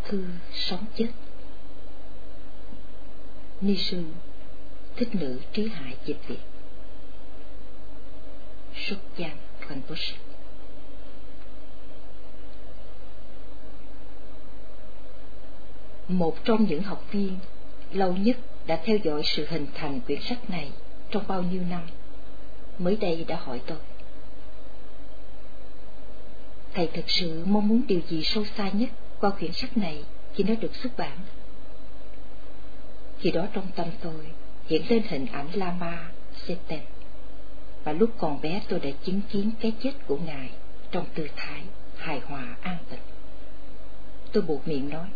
thư Sống chết. Ni sư Thích Nữ Trí Hải dịch Việt. Sukyan Rinpoche. Một trong những học viên lâu nhất đã theo dõi sự hình thành quyển sách này trong bao nhiêu năm, mới đây đã hỏi tôi: thầy thực sự mong muốn điều gì sâu xa nhất qua quyển sách này khi nó được xuất bản? Khi đó trong tâm tôi hiện lên hình ảnh Lama Seten, và lúc còn bé tôi đã chứng kiến cái chết của ngài trong tư thái hài hòa an tịnh. Tôi buột miệng nói: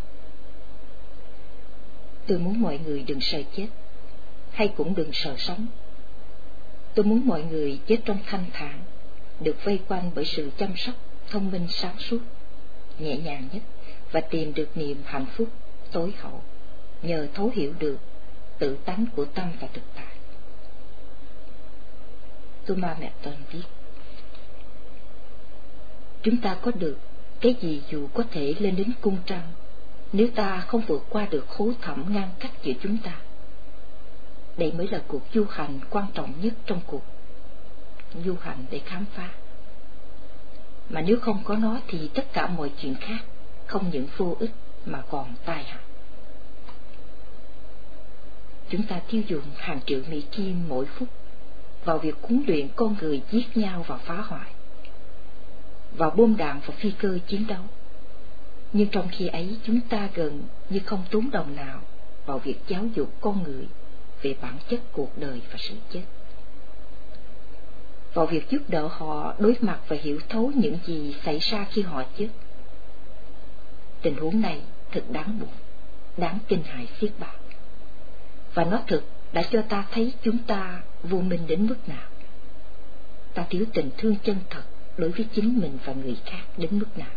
tôi muốn mọi người đừng sợ chết, hay cũng đừng sợ sống. Tôi muốn mọi người chết trong thanh thản, được vây quanh bởi sự chăm sóc thông minh sáng suốt, nhẹ nhàng nhất, và tìm được niềm hạnh phúc tối hậu nhờ thấu hiểu được tự tánh của tâm và thực tại. Thomas Merton viết: chúng ta có được cái gì dù có thể lên đến cung trăng, nếu ta không vượt qua được khố thẳm ngăn cách giữa chúng ta. Đây mới là cuộc du hành quan trọng nhất trong cuộc du hành để khám phá. Mà nếu không có nó thì tất cả mọi chuyện khác không những vô ích mà còn tai hại. Chúng ta tiêu dùng hàng triệu Mỹ Kim mỗi phút vào việc huấn luyện con người giết nhau và phá hoại, vào bom đạn và phi cơ chiến đấu. Nhưng trong khi ấy chúng ta gần như không tốn đồng nào vào việc giáo dục con người về bản chất cuộc đời và sự chết, vào việc giúp đỡ họ đối mặt và hiểu thấu những gì xảy ra khi họ chết. Tình huống này thật đáng buồn, đáng kinh hãi xiết bao, và nó thực đã cho ta thấy chúng ta vô minh đến mức nào. Ta thiếu tình thương chân thật đối với chính mình và người khác đến mức nào.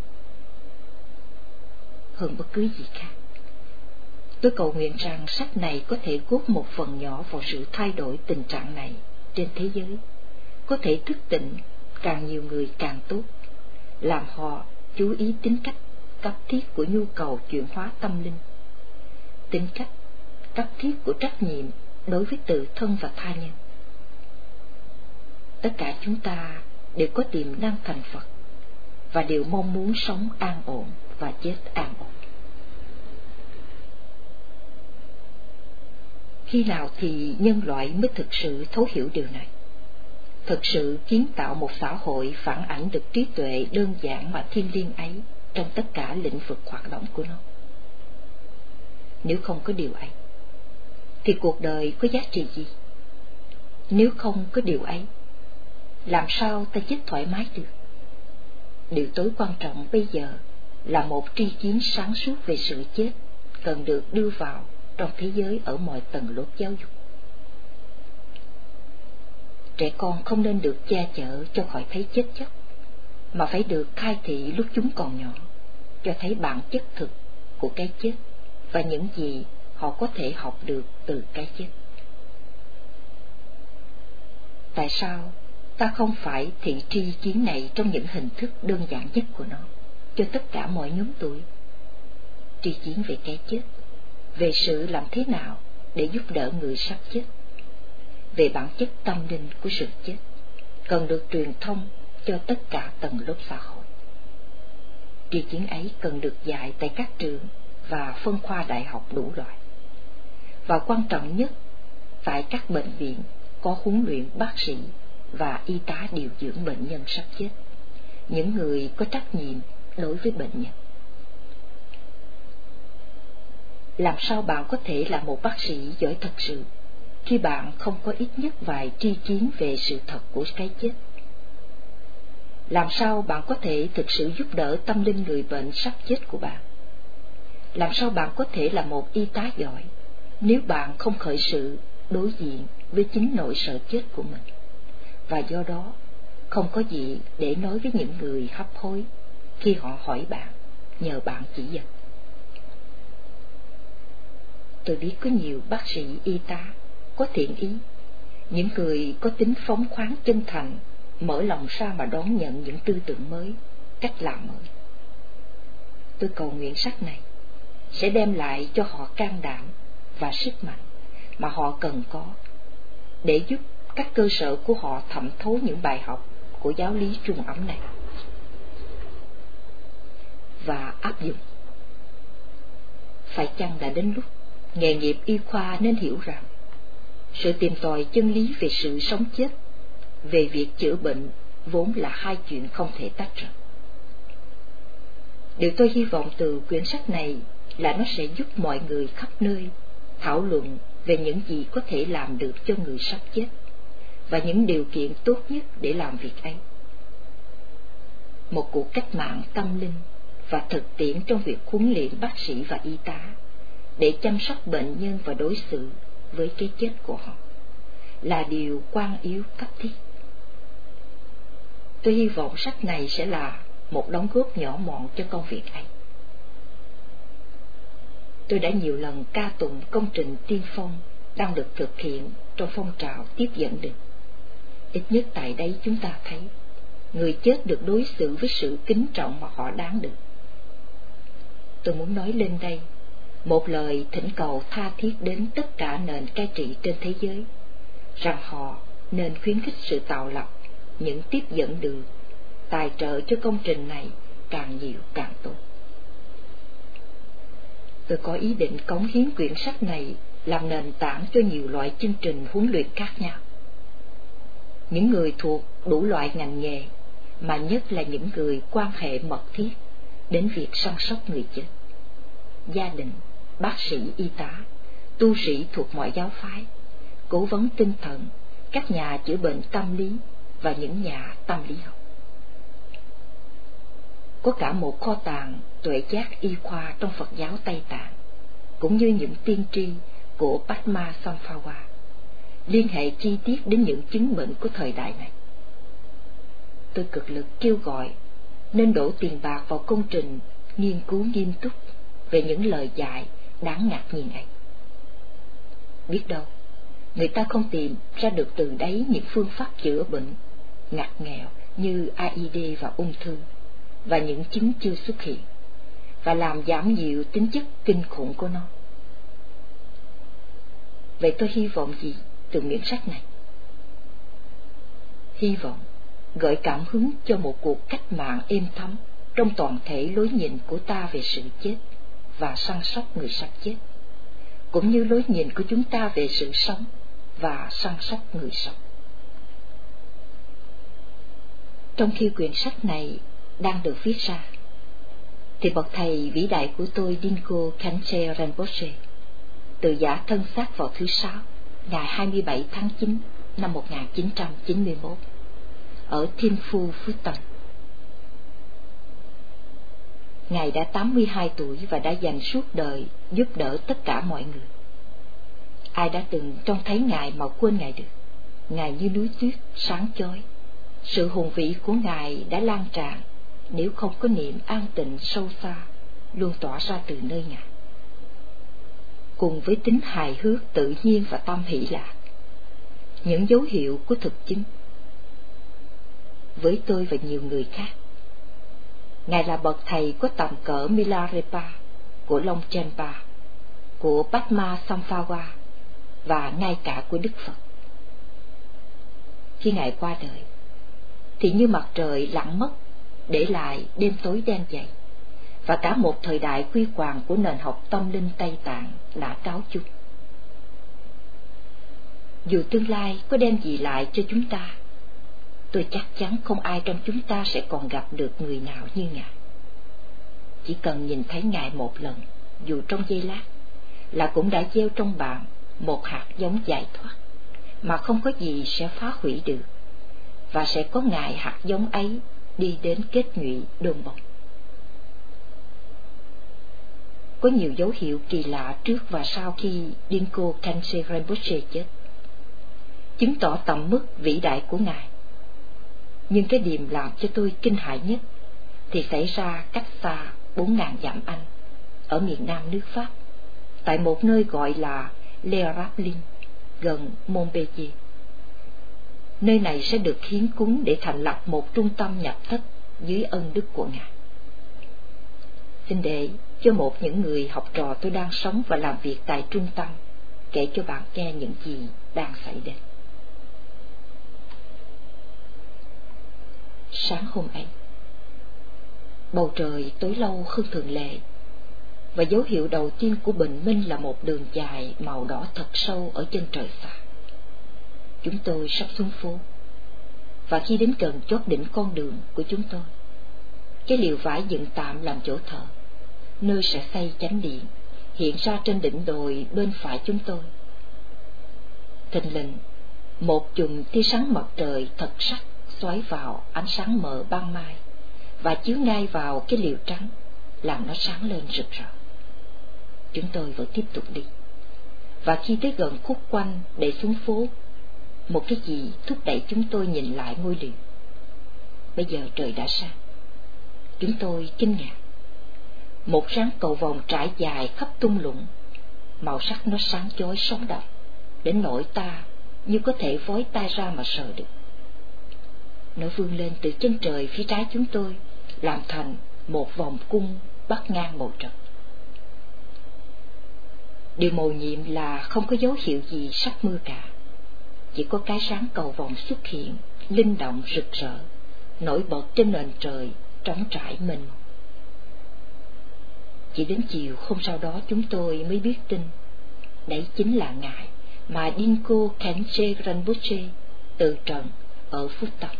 Hơn bất cứ gì khác, tôi cầu nguyện rằng sách này có thể góp một phần nhỏ vào sự thay đổi tình trạng này trên thế giới, có thể thức tỉnh càng nhiều người càng tốt, làm họ chú ý tính cách cấp thiết của nhu cầu chuyển hóa tâm linh, tính cách cấp thiết của trách nhiệm đối với tự thân và tha nhân. Tất cả chúng ta đều có tiềm năng thành Phật, và đều mong muốn sống an ổn và chết an ổn. Khi nào thì nhân loại mới thực sự thấu hiểu điều này, thực sự kiến tạo một xã hội phản ảnh được trí tuệ đơn giản mà thiêng liêng ấy trong tất cả lĩnh vực hoạt động của nó? Nếu không có điều ấy, thì cuộc đời có giá trị gì? Nếu không có điều ấy, làm sao ta chết thoải mái được? Điều tối quan trọng bây giờ là một tri kiến sáng suốt về sự chết cần được đưa vào trong thế giới ở mọi tầng lớp giáo dục. Trẻ con không nên được che chở cho khỏi thấy chết chóc, mà phải được khai thị lúc chúng còn nhỏ, cho thấy bản chất thực của cái chết và những gì họ có thể học được từ cái chết. Tại sao ta không phải thị tri kiến này trong những hình thức đơn giản nhất của nó cho tất cả mọi nhóm tuổi? Tri kiến về cái chết, về sự làm thế nào để giúp đỡ người sắp chết, về bản chất tâm linh của sự chết, cần được truyền thông cho tất cả tầng lớp xã hội. Tri kiến ấy cần được dạy tại các trường và phân khoa đại học đủ loại, và quan trọng nhất, tại các bệnh viện có huấn luyện bác sĩ và y tá điều dưỡng bệnh nhân sắp chết, những người có trách nhiệm đối với bệnh nhân. Làm sao bạn có thể là một bác sĩ giỏi thật sự khi bạn không có ít nhất vài tri kiến về sự thật của cái chết? Làm sao bạn có thể thực sự giúp đỡ tâm linh người bệnh sắp chết của bạn? Làm sao bạn có thể là một y tá giỏi nếu bạn không khởi sự đối diện với chính nỗi sợ chết của mình, và do đó không có gì để nói với những người hấp hối khi họ hỏi bạn, nhờ bạn chỉ dẫn? Tôi biết có nhiều bác sĩ y tá có thiện ý, những người có tính phóng khoáng chân thành, mở lòng ra mà đón nhận những tư tưởng mới, cách làm mới. Tôi cầu nguyện sách này sẽ đem lại cho họ can đảm và sức mạnh mà họ cần có để giúp các cơ sở của họ thẩm thấu những bài học của giáo lý trung ấm này và áp dụng. Phải chăng đã đến lúc nghề nghiệp y khoa nên hiểu rằng sự tìm tòi chân lý về sự sống chết, về việc chữa bệnh vốn là hai chuyện không thể tách rời. Điều tôi hy vọng từ quyển sách này là nó sẽ giúp mọi người khắp nơi thảo luận về những gì có thể làm được cho người sắp chết và những điều kiện tốt nhất để làm việc ấy. Một cuộc cách mạng tâm linh và thực tiễn trong việc huấn luyện bác sĩ và y tá để chăm sóc bệnh nhân và đối xử với cái chết của họ là điều quan yếu cấp thiết. Tôi hy vọng sách này sẽ là một đóng góp nhỏ mọn cho công việc ấy. Tôi đã nhiều lần ca tụng công trình tiên phong đang được thực hiện trong phong trào tiếp dẫn đường. Ít nhất tại đây chúng ta thấy người chết được đối xử với sự kính trọng mà họ đáng được. Tôi muốn nói lên đây một lời thỉnh cầu tha thiết đến tất cả nền cai trị trên thế giới, rằng họ nên khuyến khích sự tạo lập những tiếp dẫn đường, tài trợ cho công trình này càng nhiều càng tốt. Tôi có ý định cống hiến quyển sách này làm nền tảng cho nhiều loại chương trình huấn luyện khác nhau. Những người thuộc đủ loại ngành nghề, mà nhất là những người quan hệ mật thiết đến việc săn sóc người chết, gia đình, bác sĩ y tá, tu sĩ thuộc mọi giáo phái, cố vấn tinh thần, các nhà chữa bệnh tâm lý và những nhà tâm lý học. Có cả một kho tàng tuệ giác y khoa trong Phật giáo Tây Tạng, cũng như những tiên tri của Padmasambhava, liên hệ chi tiết đến những chứng bệnh của thời đại này. Tôi cực lực kêu gọi nên đổ tiền bạc vào công trình nghiên cứu nghiêm túc về những lời dạy đáng ngạc nhiên ấy. Biết đâu, người ta không tìm ra được từ đấy những phương pháp chữa bệnh ngặt nghèo như AIDS và ung thư, và những chứng chưa xuất hiện, và làm giảm dịu tính chất kinh khủng của nó. Vậy tôi hy vọng gì từ quyển sách này? Hy vọng gợi cảm hứng cho một cuộc cách mạng êm thấm trong toàn thể lối nhìn của ta về sự chết và săn sóc người sắp chết, cũng như lối nhìn của chúng ta về sự sống và săn sóc người sống. Trong khi quyển sách này đang được viết ra, thì bậc thầy vĩ đại của tôi Dinko Khyentse Rinpoche từ giã thân xác vào thứ Sáu, ngày 27 tháng 9 năm 1991 ở Thiên Phu, Phú Tân. Ngài đã 82 tuổi và đã dành suốt đời giúp đỡ tất cả mọi người. Ai đã từng trông thấy Ngài mà quên Ngài được? Ngài như núi tuyết sáng chói. Sự hùng vĩ của Ngài đã lan tràn nếu không có niềm an tịnh sâu xa luôn tỏa ra từ nơi Ngài, cùng với tính hài hước tự nhiên và tâm hỷ lạc, những dấu hiệu của thực chứng. Với tôi và nhiều người khác, Ngài là bậc thầy có tầm cỡ Milarepa của Longchenpa, của Padmasambhava và ngay cả của Đức Phật. Khi Ngài qua đời, thì như mặt trời lặn mất, để lại đêm tối đen dày, và cả một thời đại huy hoàng của nền học tâm linh Tây Tạng đã cáo chung. Dù tương lai có đem gì lại cho chúng ta, tôi chắc chắn không ai trong chúng ta sẽ còn gặp được người nào như Ngài. Chỉ cần nhìn thấy Ngài một lần, dù trong giây lát, là cũng đã gieo trong bạn một hạt giống giải thoát mà không có gì sẽ phá hủy được, và sẽ có Ngài hạt giống ấy đi đến kết nhụy đơm bông. Có nhiều dấu hiệu kỳ lạ trước và sau khi Dinko Khyentse Rinpoche chết, chứng tỏ tầm mức vĩ đại của Ngài. Nhưng cái điểm làm cho tôi kinh hãi nhất thì xảy ra cách xa 4.000 dặm Anh, ở miền nam nước Pháp, tại một nơi gọi là Le Raplin, gần Montpellier. Nơi này sẽ được hiến cúng để thành lập một trung tâm nhập thất dưới ân đức của Ngài. Xin để cho một những người học trò tôi đang sống và làm việc tại trung tâm kể cho bạn nghe những gì đang xảy đến. Sáng hôm ấy, bầu trời tối lâu hơn thường lệ, và dấu hiệu đầu tiên của bình minh là một đường dài màu đỏ thật sâu ở chân trời xa. Chúng tôi sắp xuống phố, và khi đến gần chót đỉnh con đường của chúng tôi, cái lều vải dựng tạm làm chỗ thờ, nơi sẽ xây chánh điện, hiện ra trên đỉnh đồi bên phải chúng tôi. Thình lình, một chùm tia sáng mặt trời thật sắc xoáy vào ánh sáng mờ ban mai và chiếu ngay vào cái lều trắng, làm nó sáng lên rực rỡ. Chúng tôi vẫn tiếp tục đi, và khi tới gần khúc quanh để xuống phố, một cái gì thúc đẩy chúng tôi nhìn lại ngôi lều. Bây giờ trời đã sáng. Chúng tôi kinh ngạc. Một ráng cầu vồng trải dài khắp thung lũng, màu sắc nó sáng chói sống động, đến nỗi ta như có thể vói tay ra mà sờ được. Nó vươn lên từ chân trời phía trái chúng tôi, làm thành một vòng cung bắc ngang bầu trời. Điều mầu nhiệm là không có dấu hiệu gì sắp mưa cả. Chỉ có cái sáng cầu vồng xuất hiện, linh động rực rỡ, nổi bật trên nền trời trống trải mênh mông. Chỉ đến chiều hôm sau đó chúng tôi mới biết tin, đấy chính là ngài mà Dinko Khenche Rinpoche từ trần ở Phúc Tông.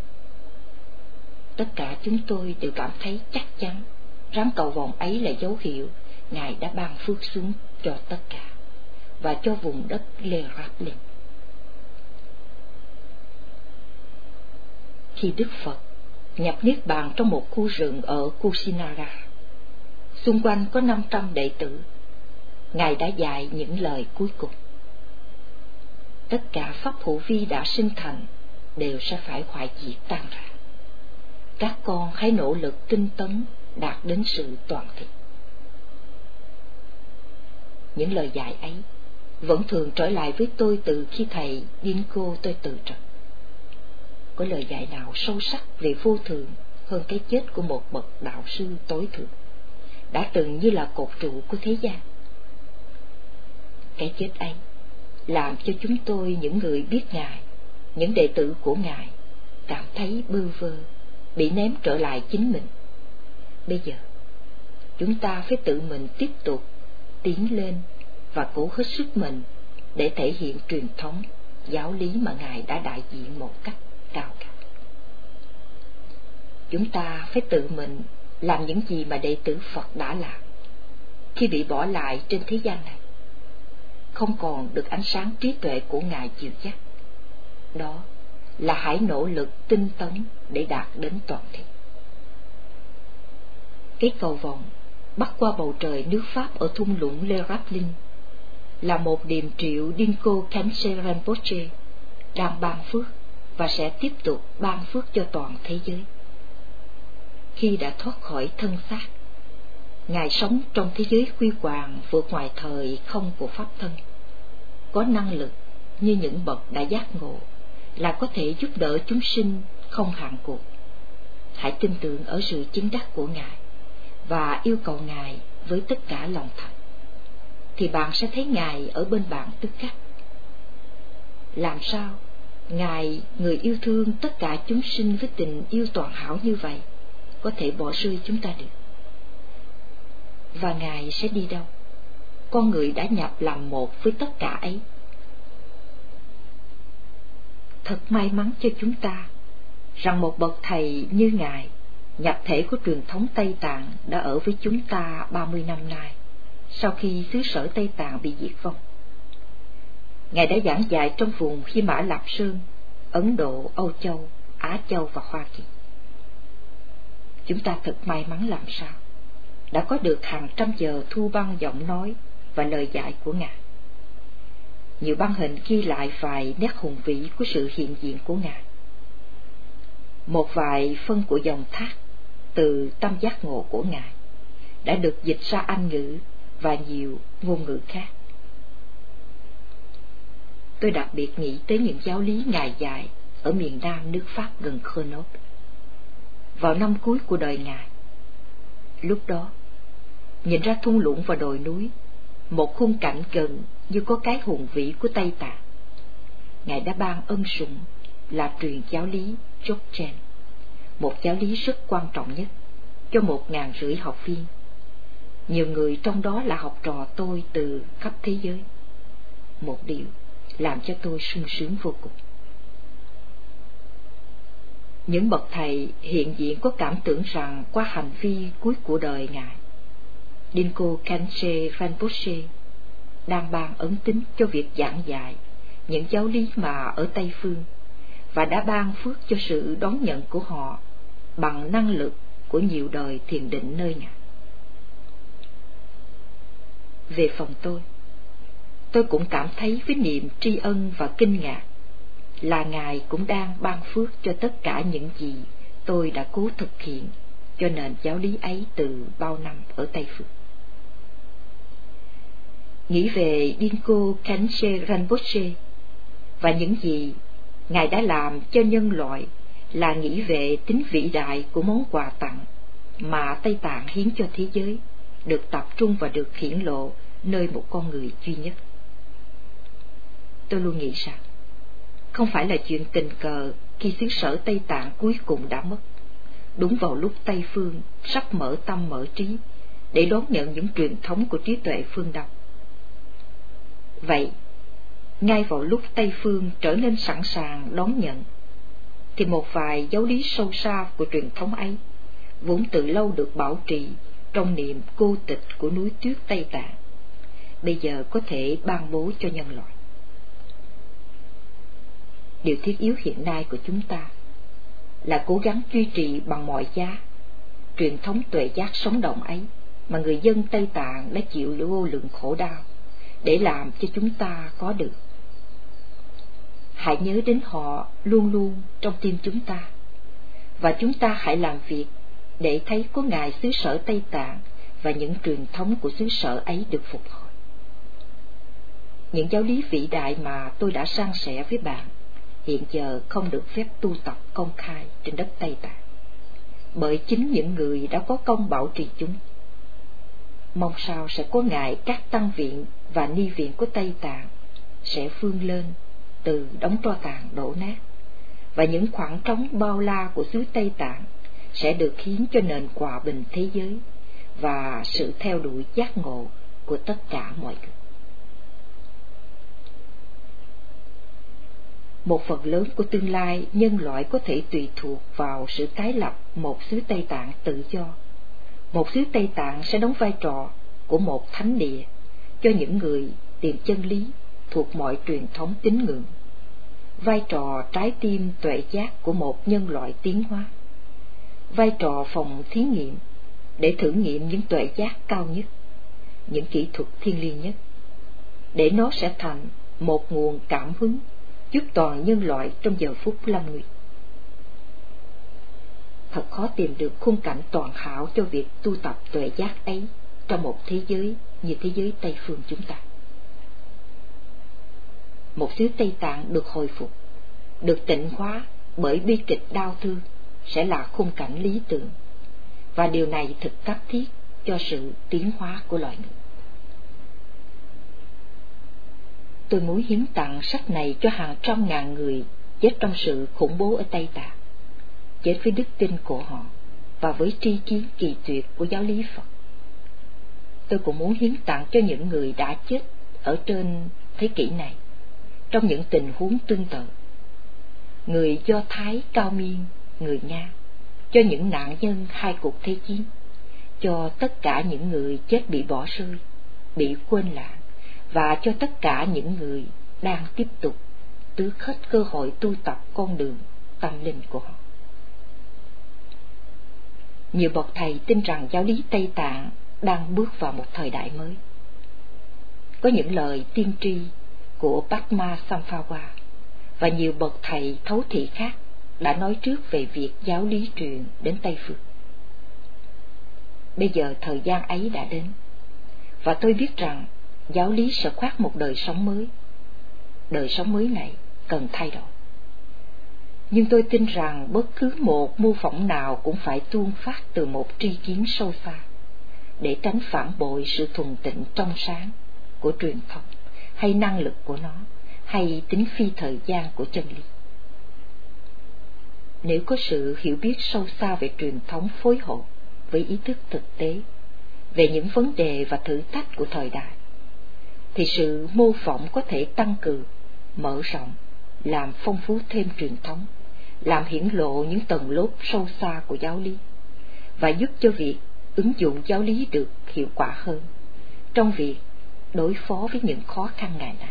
Tất cả chúng tôi đều cảm thấy chắc chắn rám cầu vồng ấy là dấu hiệu ngài đã ban phước xuống cho tất cả và cho vùng đất Lê Ráp Linh. Khi Đức Phật nhập niết bàn trong một khu rừng ở Kusinara, xung quanh có 500 đệ tử, ngài đã dạy những lời cuối cùng: tất cả pháp hữu vi đã sinh thành đều sẽ phải hoại diệt tan rã. Các con hãy nỗ lực tinh tấn đạt đến sự toàn thiện. Những lời dạy ấy vẫn thường trở lại với tôi từ khi thầy Dinko tôi từ trần. Có lời dạy nào sâu sắc về vô thường hơn cái chết của một bậc đạo sư tối thượng, đã từng như là cột trụ của thế gian? Cái chết ấy làm cho chúng tôi, những người biết ngài, những đệ tử của ngài, cảm thấy bơ vơ, bị ném trở lại chính mình. Bây giờ chúng ta phải tự mình tiếp tục tiến lên và cố hết sức mình để thể hiện truyền thống giáo lý mà ngài đã đại diện một cách cao cả. Chúng ta phải tự mình làm những gì mà đệ tử Phật đã làm khi bị bỏ lại trên thế gian này, không còn được ánh sáng trí tuệ của ngài dìu dắt. Đó là hãy nỗ lực tinh tấn để đạt đến toàn thiện. Cái cầu vồng bắc qua bầu trời nước Pháp ở thung lũng Le Raplin là một điềm triệu Dinko Khenche Rinpoche đang ban phước và sẽ tiếp tục ban phước cho toàn thế giới. Khi đã thoát khỏi thân xác, ngài sống trong thế giới huy hoàng vượt ngoài thời không của pháp thân, có năng lực như những bậc đã giác ngộ là có thể giúp đỡ chúng sinh không hạn cuộc. Hãy tin tưởng ở sự chứng đắc của ngài và yêu cầu ngài với tất cả lòng thật, thì bạn sẽ thấy ngài ở bên bạn tức khắc. Làm sao ngài, người yêu thương tất cả chúng sinh với tình yêu toàn hảo như vậy, có thể bỏ rơi chúng ta được? Và ngài sẽ đi đâu? Con người đã nhập làm một với tất cả ấy. Thật may mắn cho chúng ta rằng một bậc thầy như ngài, nhập thể của truyền thống Tây Tạng, đã ở với chúng ta 30 năm nay, sau khi xứ sở Tây Tạng bị diệt vong. Ngài đã giảng dạy trong vùng Hy Mã Lạp Sơn, Ấn Độ, Âu Châu, Á Châu và Hoa Kỳ. Chúng ta thật may mắn làm sao đã có được hàng trăm giờ thu băng giọng nói và lời dạy của ngài. Nhiều băng hình ghi lại vài nét hùng vĩ của sự hiện diện của ngài. Một vài phân của dòng thác từ tâm giác ngộ của ngài đã được dịch ra Anh ngữ và nhiều ngôn ngữ khác. Tôi đặc biệt nghĩ tới những giáo lý ngài dạy ở miền nam nước Pháp gần Grenoble vào năm cuối của đời ngài. Lúc đó nhìn ra thung lũng và đồi núi, một khung cảnh gần như có cái hùng vĩ của Tây Tạng. Ngài đã ban ân sủng là truyền giáo lý Dzogchen, một giáo lý rất quan trọng nhất, cho 1.500 học viên. Nhiều người trong đó là học trò tôi từ khắp thế giới. Một điều làm cho tôi sung sướng vô cùng. Những bậc thầy hiện diện có cảm tưởng rằng qua hành vi cuối của đời Ngài, Dinko Khyentse Rinpoche đang ban ấn tín cho việc giảng dạy những giáo lý mà ở Tây Phương, và đã ban phước cho sự đón nhận của họ bằng năng lực của nhiều đời thiền định nơi Ngài. Về phần tôi cũng cảm thấy với niềm tri ân và kinh ngạc là Ngài cũng đang ban phước cho tất cả những gì tôi đã cố thực hiện cho nền giáo lý ấy từ bao năm ở Tây Phương. Nghĩ về Dinko Khyentse Rinpoche và những gì Ngài đã làm cho nhân loại là nghĩ về tính vĩ đại của món quà tặng mà Tây Tạng hiến cho thế giới, được tập trung và được hiển lộ nơi một con người duy nhất. Tôi luôn nghĩ rằng không phải là chuyện tình cờ khi xứ sở Tây Tạng cuối cùng đã mất, đúng vào lúc Tây Phương sắp mở tâm mở trí để đón nhận những truyền thống của trí tuệ phương Đông. Vậy, ngay vào lúc Tây Phương trở nên sẵn sàng đón nhận, thì một vài giáo lý sâu xa của truyền thống ấy, vốn từ lâu được bảo trì trong niềm cô tịch của núi tuyết Tây Tạng, bây giờ có thể ban bố cho nhân loại. Điều thiết yếu hiện nay của chúng ta là cố gắng duy trì bằng mọi giá truyền thống tuệ giác sống động ấy mà người dân Tây Tạng đã chịu vô lượng khổ đau để làm cho chúng ta có được. Hãy nhớ đến họ luôn luôn trong tim chúng ta, và chúng ta hãy làm việc để thấy có Ngài xứ sở Tây Tạng và những truyền thống của xứ sở ấy được phục hồi. Những giáo lý vĩ đại mà tôi đã san sẻ với bạn hiện giờ không được phép tu tập công khai trên đất Tây Tạng, bởi chính những người đã có công bảo trì chúng. Mong sao sẽ có ngày các tăng viện và ni viện của Tây Tạng sẽ vươn lên từ đống tro tàn đổ nát, và những khoảng trống bao la của xứ Tây Tạng sẽ được hiến cho nền hòa bình thế giới và sự theo đuổi giác ngộ của tất cả mọi người. Một phần lớn của tương lai nhân loại có thể tùy thuộc vào sự tái lập một xứ Tây Tạng tự do. Một xứ Tây Tạng sẽ đóng vai trò của một thánh địa cho những người tìm chân lý thuộc mọi truyền thống tín ngưỡng, vai trò trái tim tuệ giác của một nhân loại tiến hóa, vai trò phòng thí nghiệm để thử nghiệm những tuệ giác cao nhất, những kỹ thuật thiêng liêng nhất, để nó sẽ thành một nguồn cảm hứng giúp toàn nhân loại trong giờ phút lâm nguy. Thật khó tìm được khung cảnh toàn hảo cho việc tu tập tuệ giác ấy trong một thế giới như thế giới Tây Phương chúng ta. Một xứ Tây Tạng được hồi phục, được tịnh hóa bởi bi kịch đau thương sẽ là khung cảnh lý tưởng, và điều này thực cấp thiết cho sự tiến hóa của loài người. Tôi muốn hiến tặng sách này cho hàng trăm ngàn người chết trong sự khủng bố ở Tây Tạng, chết với đức tin của họ và với tri kiến kỳ tuyệt của giáo lý Phật. Tôi cũng muốn hiến tặng cho những người đã chết ở trên thế kỷ này trong những tình huống tương tự, người Do Thái Cao Miên, người Nga, cho những nạn nhân hai cuộc thế chiến, cho tất cả những người chết bị bỏ rơi, bị quên lãng, và cho tất cả những người đang tiếp tục tước hết cơ hội tu tập con đường tâm linh của họ. Nhiều bậc thầy tin rằng giáo lý Tây Tạng đang bước vào một thời đại mới. Có những lời tiên tri của Padmasambhava và nhiều bậc thầy thấu thị khác đã nói trước về việc giáo lý truyền đến Tây Phương. Bây giờ thời gian ấy đã đến, và tôi biết rằng giáo lý sẽ khoác một đời sống mới. Đời sống mới này cần thay đổi. Nhưng tôi tin rằng bất cứ một mô phỏng nào cũng phải tuôn phát từ một tri kiến sâu xa, để tránh phản bội sự thuần tịnh trong sáng của truyền thống, hay năng lực của nó, hay tính phi thời gian của chân lý. Nếu có sự hiểu biết sâu xa về truyền thống phối hợp với ý thức thực tế về những vấn đề và thử thách của thời đại, thì sự mô phỏng có thể tăng cường, mở rộng, làm phong phú thêm truyền thống, làm hiển lộ những tầng lớp sâu xa của giáo lý, và giúp cho việc ứng dụng giáo lý được hiệu quả hơn trong việc đối phó với những khó khăn ngày nay.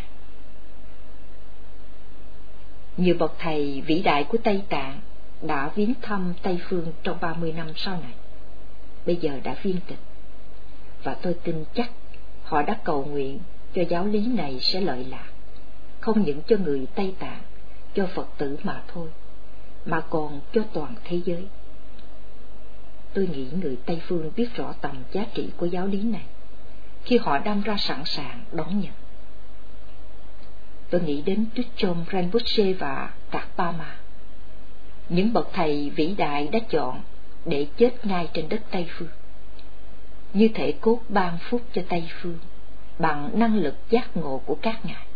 Nhiều bậc thầy vĩ đại của Tây Tạng đã viếng thăm Tây Phương trong 30 năm sau này, bây giờ đã viên tịch, và tôi tin chắc họ đã cầu nguyện cho giáo lý này sẽ lợi lạc, không những cho người Tây Tạng, cho Phật tử mà thôi, mà còn cho toàn thế giới. Tôi nghĩ người Tây Phương biết rõ tầm giá trị của giáo lý này khi họ đâm ra sẵn sàng đón nhận. Tôi nghĩ đến Triksom Rinpoche và Karpama, những bậc thầy vĩ đại đã chọn để chết ngay trên đất Tây Phương, như thể cốt ban phúc cho Tây Phương bằng năng lực giác ngộ của các ngài.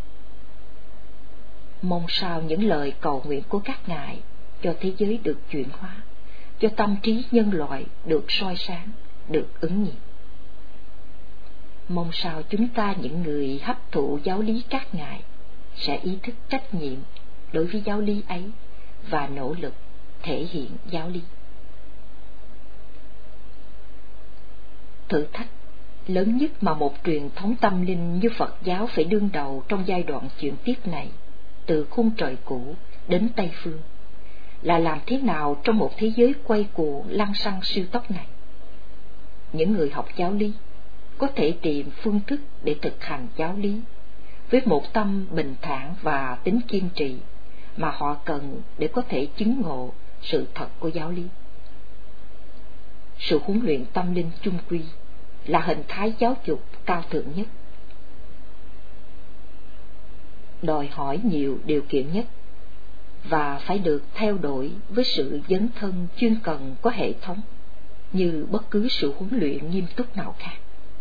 Mong sao những lời cầu nguyện của các ngài cho thế giới được chuyển hóa, cho tâm trí nhân loại được soi sáng, được ứng nghiệm. Mong sao chúng ta, những người hấp thụ giáo lý các ngài, sẽ ý thức trách nhiệm đối với giáo lý ấy và nỗ lực thể hiện giáo lý. Thử thách lớn nhất mà một truyền thống tâm linh như Phật giáo phải đương đầu trong giai đoạn chuyển tiếp này, từ khung trời cũ đến Tây Phương, là làm thế nào trong một thế giới quay cuồng lăng xăng siêu tốc này, những người học giáo lý có thể tìm phương thức để thực hành giáo lý với một tâm bình thản và tính kiên trì mà họ cần để có thể chứng ngộ sự thật của giáo lý. Sự huấn luyện tâm linh chung quy là hình thái giáo dục cao thượng nhất, đòi hỏi nhiều điều kiện nhất, và phải được theo đuổi với sự dấn thân chuyên cần có hệ thống như bất cứ sự huấn luyện nghiêm túc nào khác.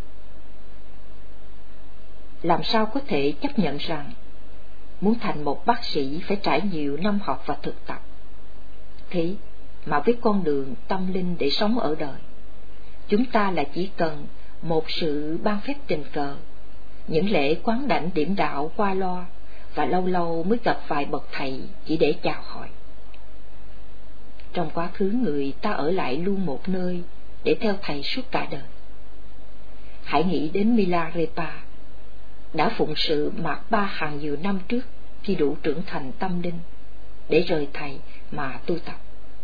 Làm sao có thể chấp nhận rằng muốn thành một bác sĩ phải trải nhiều năm học và thực tập, thế mà với con đường tâm linh để sống ở đời, chúng ta là chỉ cần một sự ban phép tình cờ, những lễ quán đảnh điểm đạo qua loa, và lâu lâu mới gặp vài bậc thầy chỉ để chào hỏi. Trong quá khứ, người ta ở lại luôn một nơi để theo thầy suốt cả đời. Hãy nghĩ đến Milarepa, đã phụng sự Mạt Ba hàng nhiều năm trước khi đủ trưởng thành tâm linh, để rời thầy mà tu tập.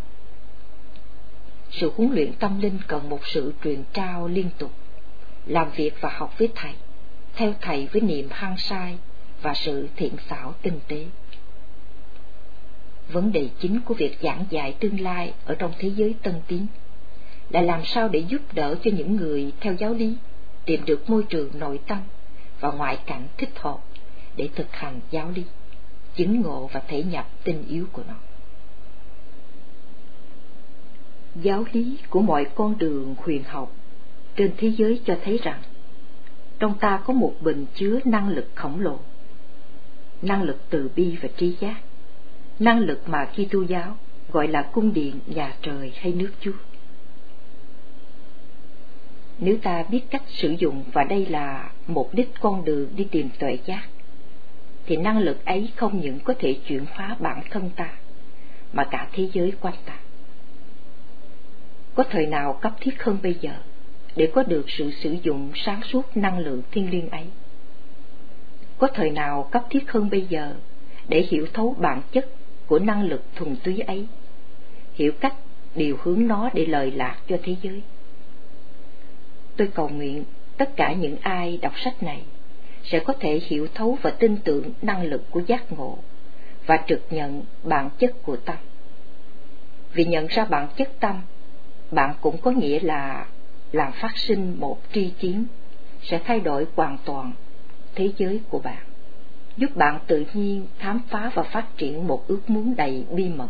Sự huấn luyện tâm linh cần một sự truyền trao liên tục, làm việc và học với thầy, theo thầy với niềm hăng say và sự thiện xảo tinh tế. Vấn đề chính của việc giảng dạy tương lai ở trong thế giới tân tiến là làm sao để giúp đỡ cho những người theo giáo lý tìm được môi trường nội tâm và ngoại cảnh thích hợp để thực hành giáo lý, chứng ngộ và thể nhập tinh yếu của nó. Giáo lý của mọi con đường huyền học trên thế giới cho thấy rằng trong ta có một bình chứa năng lực khổng lồ, năng lực từ bi và trí giác, năng lực mà Kitô giáo gọi là cung điện nhà trời hay nước Chúa. Nếu ta biết cách sử dụng, và đây là mục đích con đường đi tìm tuệ giác, thì năng lực ấy không những có thể chuyển hóa bản thân ta, mà cả thế giới quanh ta. Có thời nào cấp thiết hơn bây giờ để có được sự sử dụng sáng suốt năng lượng thiêng liêng ấy? Có thời nào cấp thiết hơn bây giờ để hiểu thấu bản chất của năng lực thuần túy ấy, hiểu cách điều hướng nó để lợi lạc cho thế giới? Tôi cầu nguyện tất cả những ai đọc sách này sẽ có thể hiểu thấu và tin tưởng năng lực của giác ngộ và trực nhận bản chất của tâm. Vì nhận ra bản chất tâm, bạn cũng có nghĩa là làm phát sinh một tri kiến sẽ thay đổi hoàn toàn thế giới của bạn, giúp bạn tự nhiên khám phá và phát triển một ước muốn đầy bi mẫn,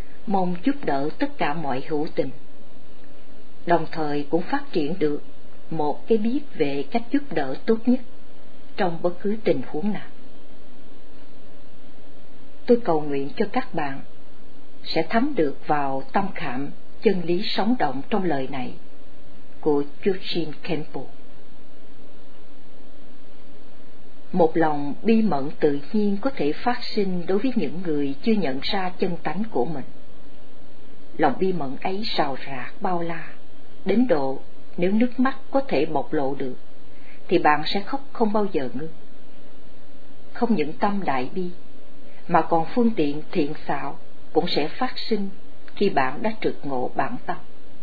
mong giúp đỡ tất cả mọi hữu tình, đồng thời cũng phát triển được một cái biết về cách giúp đỡ tốt nhất trong bất cứ tình huống nào. Tôi cầu nguyện cho các bạn sẽ thấm được vào tâm khảm chân lý sống động trong lời này của Eugene Campbell. Một lòng bi mẫn tự nhiên có thể phát sinh đối với những người chưa nhận ra chân tánh của mình. Lòng bi mẫn ấy rào rạc bao la, đến độ nếu nước mắt có thể bộc lộ được, thì bạn sẽ khóc không bao giờ ngưng. Không những tâm đại bi, mà còn phương tiện thiện xảo cũng sẽ phát sinh khi bạn đã trực ngộ bản tâm.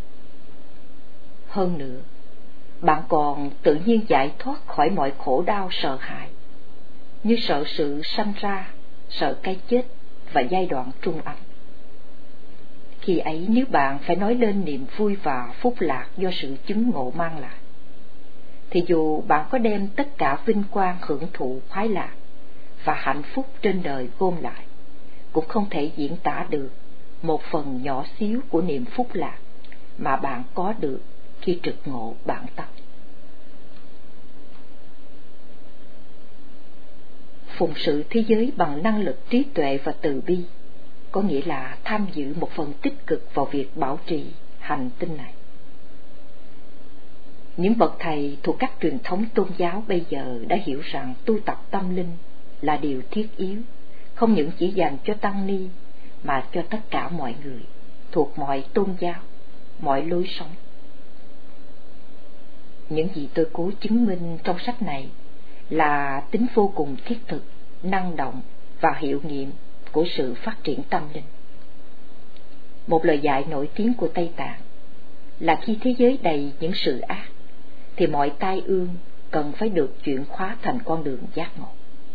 Hơn nữa, bạn còn tự nhiên giải thoát khỏi mọi khổ đau sợ hãi, như sợ sự sanh ra, sợ cái chết và giai đoạn trung âm. Khi ấy nếu bạn phải nói lên niềm vui và phúc lạc do sự chứng ngộ mang lại, thì dù bạn có đem tất cả vinh quang hưởng thụ khoái lạc và hạnh phúc trên đời gom lại, cũng không thể diễn tả được một phần nhỏ xíu của niềm phúc lạc mà bạn có được khi trực ngộ bản tâm. Phụng sự thế giới bằng năng lực trí tuệ và từ bi có nghĩa là tham dự một phần tích cực vào việc bảo trì hành tinh này. Những bậc thầy thuộc các truyền thống tôn giáo bây giờ đã hiểu rằng tu tập tâm linh là điều thiết yếu, không những chỉ dành cho tăng ni mà cho tất cả mọi người thuộc mọi tôn giáo, mọi lối sống. Những gì tôi cố chứng minh trong sách này là tính vô cùng thiết thực, năng động và hiệu nghiệm của sự phát triển tâm linh. Một lời dạy nổi tiếng của Tây Tạng là khi thế giới đầy những sự ác, thì mọi tai ương cần phải được chuyển hóa thành con đường giác ngộ.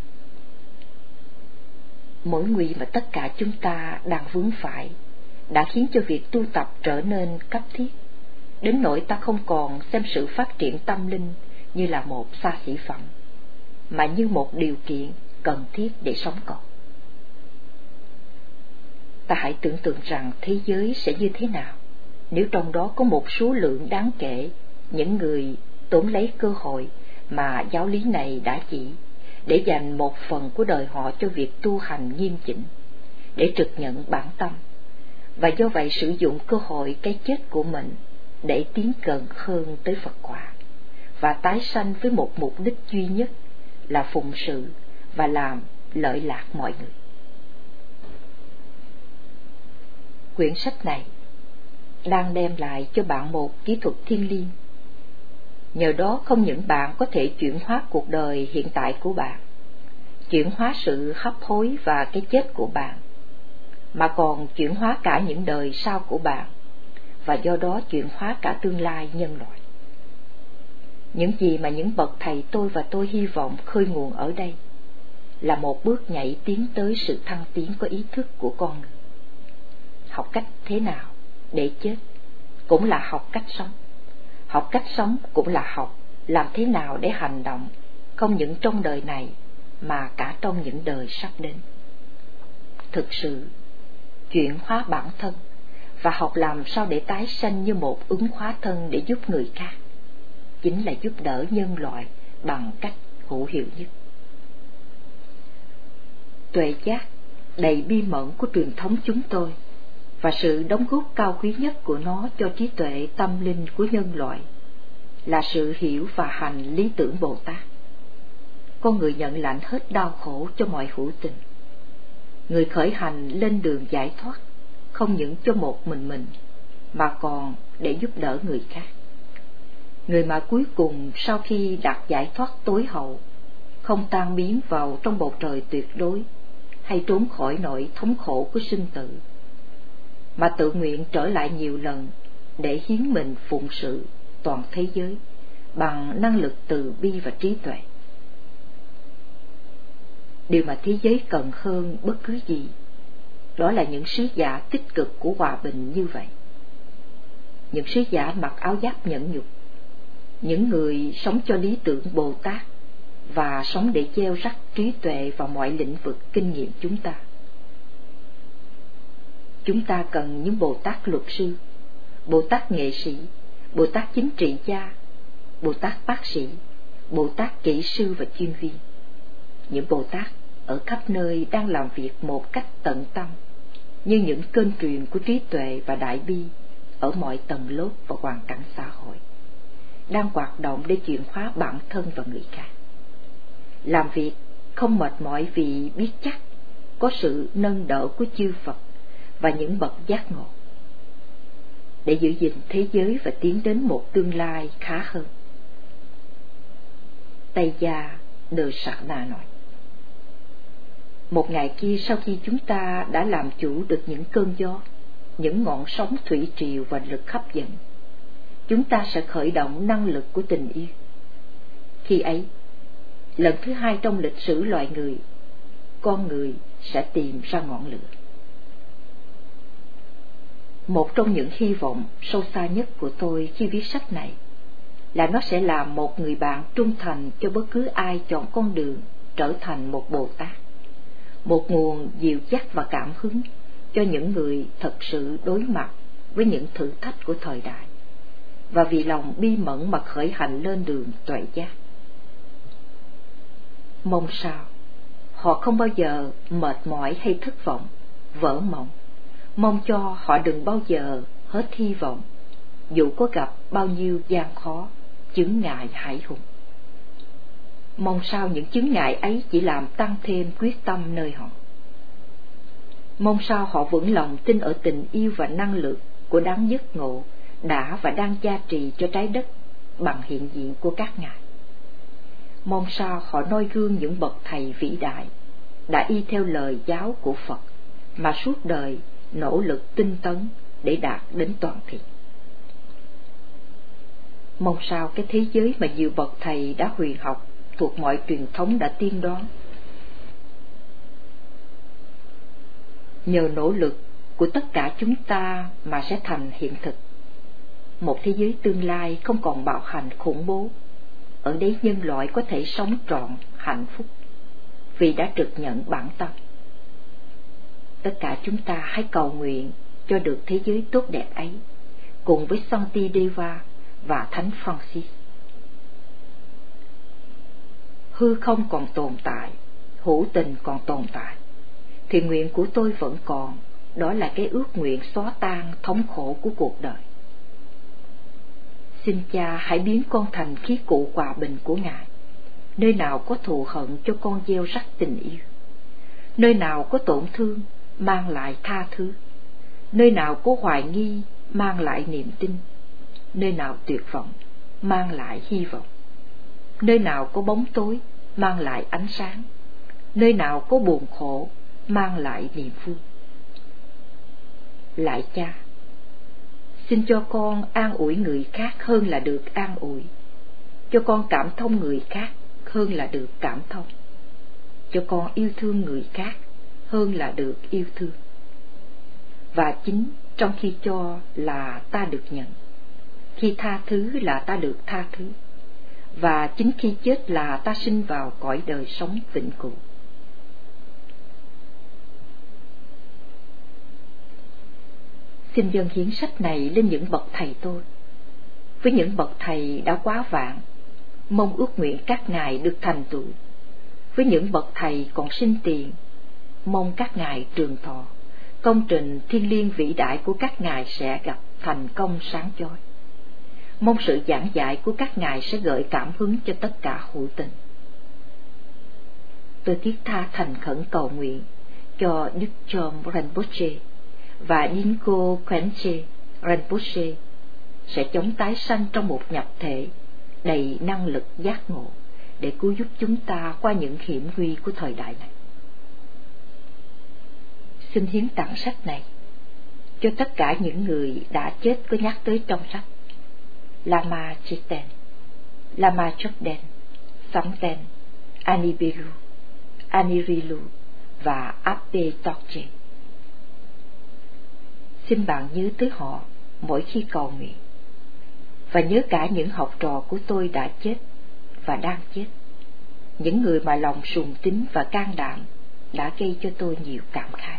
Mối nguy mà tất cả chúng ta đang vướng phải đã khiến cho việc tu tập trở nên cấp thiết, đến nỗi ta không còn xem sự phát triển tâm linh như là một xa xỉ phẩm, mà như một điều kiện cần thiết để sống còn. Ta hãy tưởng tượng rằng thế giới sẽ như thế nào nếu trong đó có một số lượng đáng kể những người tóm lấy cơ hội mà giáo lý này đã chỉ, để dành một phần của đời họ cho việc tu hành nghiêm chỉnh, để trực nhận bản tâm, và do vậy sử dụng cơ hội cái chết của mình để tiến gần hơn tới Phật quả, và tái sanh với một mục đích duy nhất là phụng sự và làm lợi lạc mọi người. Quyển sách này đang đem lại cho bạn một kỹ thuật thiêng liêng. Nhờ đó không những bạn có thể chuyển hóa cuộc đời hiện tại của bạn, chuyển hóa sự hấp hối và cái chết của bạn, mà còn chuyển hóa cả những đời sau của bạn, và do đó chuyển hóa cả tương lai nhân loại. Những gì mà những bậc thầy tôi và tôi hy vọng khơi nguồn ở đây là một bước nhảy tiến tới sự thăng tiến có ý thức của con người. Học cách thế nào để chết cũng là học cách sống. Học cách sống cũng là học làm thế nào để hành động, không những trong đời này mà cả trong những đời sắp đến. Thực sự chuyển hóa bản thân và học làm sao để tái sanh như một ứng hóa thân để giúp người khác chính là giúp đỡ nhân loại bằng cách hữu hiệu nhất. Tuệ giác đầy bi mẫn của truyền thống chúng tôi và sự đóng góp cao quý nhất của nó cho trí tuệ tâm linh của nhân loại là sự hiểu và hành lý tưởng Bồ Tát. Con người nhận lãnh hết đau khổ cho mọi hữu tình. Người khởi hành lên đường giải thoát không những cho một mình mà còn để giúp đỡ người khác. Người mà cuối cùng sau khi đạt giải thoát tối hậu không tan biến vào trong bầu trời tuyệt đối hay trốn khỏi nỗi thống khổ của sinh tử, mà tự nguyện trở lại nhiều lần để hiến mình phụng sự toàn thế giới bằng năng lực từ bi và trí tuệ. Điều mà thế giới cần hơn bất cứ gì đó là những sứ giả tích cực của hòa bình như vậy. Những sứ giả mặc áo giáp nhẫn nhục, những người sống cho lý tưởng Bồ Tát và sống để gieo rắc trí tuệ vào mọi lĩnh vực kinh nghiệm chúng ta. Chúng ta cần những Bồ Tát luật sư, Bồ Tát nghệ sĩ, Bồ Tát chính trị gia, Bồ Tát bác sĩ, Bồ Tát kỹ sư và chuyên viên. Những Bồ Tát ở khắp nơi đang làm việc một cách tận tâm, như những kênh truyền của trí tuệ và đại bi ở mọi tầng lớp và hoàn cảnh xã hội, đang hoạt động để chuyển hóa bản thân và người khác. Làm việc không mệt mỏi vì biết chắc có sự nâng đỡ của chư Phật và những bậc giác ngộ, để giữ gìn thế giới và tiến đến một tương lai khá hơn. Tây Gia Đề Sạc Na nói, một ngày kia sau khi chúng ta đã làm chủ được những cơn gió, những ngọn sóng thủy triều và lực hấp dẫn, chúng ta sẽ khởi động năng lực của tình yêu. Khi ấy, lần thứ hai trong lịch sử loài người, con người sẽ tìm ra ngọn lửa. Một trong những hy vọng sâu xa nhất của tôi khi viết sách này là nó sẽ làm một người bạn trung thành cho bất cứ ai chọn con đường trở thành một Bồ Tát, một nguồn dìu dắt và cảm hứng cho những người thật sự đối mặt với những thử thách của thời đại, và vì lòng bi mẫn mà khởi hành lên đường tuệ giác. Mong sao họ không bao giờ mệt mỏi hay thất vọng, vỡ mộng. Mong cho họ đừng bao giờ hết hy vọng, dù có gặp bao nhiêu gian khó, chướng ngại hãi hùng. Mong sao những chướng ngại ấy chỉ làm tăng thêm quyết tâm nơi họ. Mong sao họ vững lòng tin ở tình yêu và năng lực của đấng giác ngộ đã và đang gia trì cho trái đất bằng hiện diện của các ngài. Mong sao họ noi gương những bậc thầy vĩ đại đã y theo lời giáo của Phật mà suốt đời nỗ lực tinh tấn để đạt đến toàn thiện. Mong sao cái thế giới mà nhiều bậc thầy đã huyền học thuộc mọi truyền thống đã tiên đoán, nhờ nỗ lực của tất cả chúng ta mà sẽ thành hiện thực. Một thế giới tương lai không còn bạo hành khủng bố, ở đấy nhân loại có thể sống trọn hạnh phúc vì đã trực nhận bản tâm. Tất cả chúng ta hãy cầu nguyện cho được thế giới tốt đẹp ấy, cùng với Shantideva và Thánh Francis. Hư không còn tồn tại, hữu tình còn tồn tại, thì nguyện của tôi vẫn còn, đó là cái ước nguyện xóa tan thống khổ của cuộc đời. Xin Cha hãy biến con thành khí cụ hòa bình của Ngài. Nơi nào có thù hận cho con gieo rắc tình yêu, nơi nào có tổn thương mang lại tha thứ, nơi nào có hoài nghi mang lại niềm tin, nơi nào tuyệt vọng mang lại hy vọng, nơi nào có bóng tối mang lại ánh sáng, nơi nào có buồn khổ mang lại niềm vui. Lạy Cha, xin cho con an ủi người khác hơn là được an ủi, cho con cảm thông người khác hơn là được cảm thông, cho con yêu thương người khác hơn là được yêu thương. Và chính trong khi cho là ta được nhận, khi tha thứ là ta được tha thứ, và chính khi chết là ta sinh vào cõi đời sống vĩnh cửu. Xin dâng hiến sách này lên những bậc thầy tôi, với những bậc thầy đã quá vạn, mong ước nguyện các ngài được thành tựu. Với những bậc thầy còn sinh tiền, mong các ngài trường thọ, công trình thiêng liêng vĩ đại của các ngài sẽ gặp thành công sáng chói. Mong sự giảng dạy của các ngài sẽ gợi cảm hứng cho tất cả hữu tình. Tôi thiết tha thành khẩn cầu nguyện cho Đức John Rinpoche và Dinko Khenche Rinpoche sẽ chống tái sanh trong một nhập thể đầy năng lực giác ngộ để cứu giúp chúng ta qua những hiểm nguy của thời đại này. Xin hiến tặng sách này cho tất cả những người đã chết có nhắc tới trong sách: Lama Chiten, Lama Chokden, Samten, Anibiru, Anirilu và Ape Tokche. Xin bạn nhớ tới họ mỗi khi cầu nguyện, và nhớ cả những học trò của tôi đã chết và đang chết, những người mà lòng sùng tín và can đảm đã gây cho tôi nhiều cảm khái.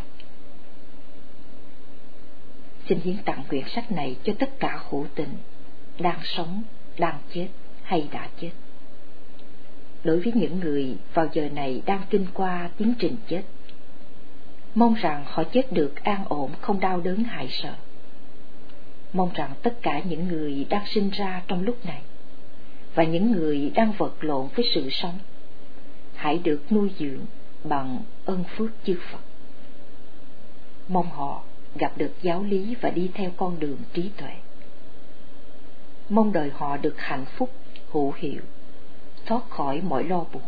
Xin hiến tặng quyển sách này cho tất cả hữu tình đang sống, đang chết hay đã chết. Đối với những người vào giờ này đang kinh qua tiến trình chết, mong rằng họ chết được an ổn, không đau đớn hại sợ. Mong rằng tất cả những người đang sinh ra trong lúc này và những người đang vật lộn với sự sống hãy được nuôi dưỡng bằng ơn phước chư Phật. Mong họ gặp được giáo lý và đi theo con đường trí tuệ. Mong đời họ được hạnh phúc, hữu hiệu, thoát khỏi mọi lo buồn.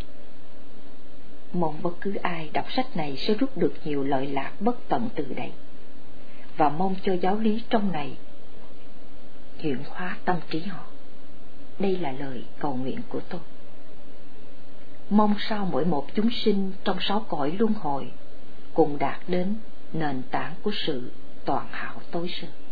Mong bất cứ ai đọc sách này sẽ rút được nhiều lợi lạc bất tận từ đây, và mong cho giáo lý trong này chuyển hóa tâm trí họ. Đây là lời cầu nguyện của tôi. Mong sao mỗi một chúng sinh trong 6 cõi luân hồi cùng đạt đến nền tảng của sự toàn hảo tối sư.